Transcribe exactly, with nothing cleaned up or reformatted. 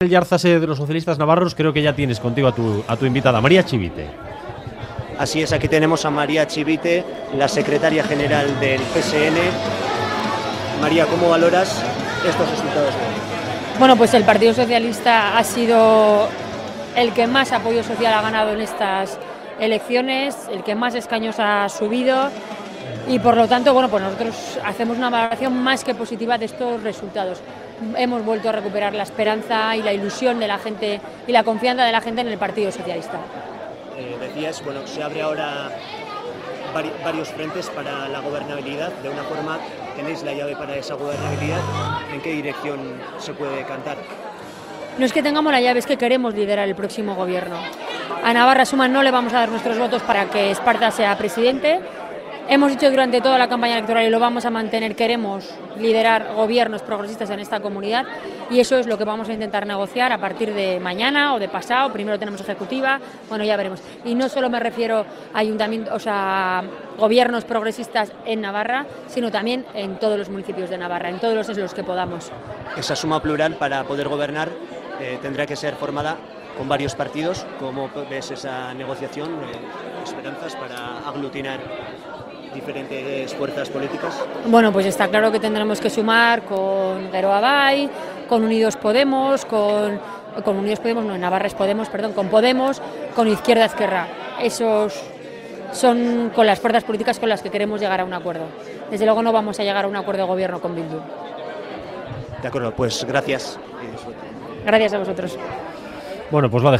El Yarzase de los socialistas navarros, creo que ya tienes contigo a tu, a tu invitada, María Chivite. Así es, aquí tenemos a María Chivite, la secretaria general del P S N. María, ¿cómo valoras estos resultados de hoy? Bueno, pues el Partido Socialista ha sido el que más apoyo social ha ganado en estas elecciones, el que más escaños ha subido y por lo tanto, bueno, pues nosotros hacemos una valoración más que positiva de estos resultados. Hemos vuelto a recuperar la esperanza y la ilusión de la gente y la confianza de la gente en el Partido Socialista. Eh, decías, bueno, se abre ahora vari, varios frentes para la gobernabilidad. De una forma, tenéis la llave para esa gobernabilidad. ¿En qué dirección se puede cantar? No es que tengamos la llave, es que queremos liderar el próximo gobierno. A Navarra Suma no le vamos a dar nuestros votos para que Esparta sea presidente. Hemos dicho durante toda la campaña electoral y lo vamos a mantener, queremos liderar gobiernos progresistas en esta comunidad y eso es lo que vamos a intentar negociar a partir de mañana o de pasado. Primero tenemos ejecutiva, bueno, ya veremos. Y no solo me refiero a ayuntamientos, o sea, gobiernos progresistas en Navarra, sino también en todos los municipios de Navarra, en todos los en los que podamos. Esa suma plural para poder gobernar eh, tendrá que ser formada con varios partidos. ¿Cómo ves esa negociación? Eh, ¿Esperanzas para aglutinar diferentes fuerzas políticas? Bueno, pues está claro que tendremos que sumar con Geroa Bai, con Unidos Podemos, con, con Unidos Podemos, no, Navarres Podemos, perdón, con Podemos, con Izquierda Esquerra. Esos son con las fuerzas políticas con las que queremos llegar a un acuerdo. Desde luego no vamos a llegar a un acuerdo de gobierno con Bildu. De acuerdo, pues gracias. Gracias a vosotros. Bueno, pues lo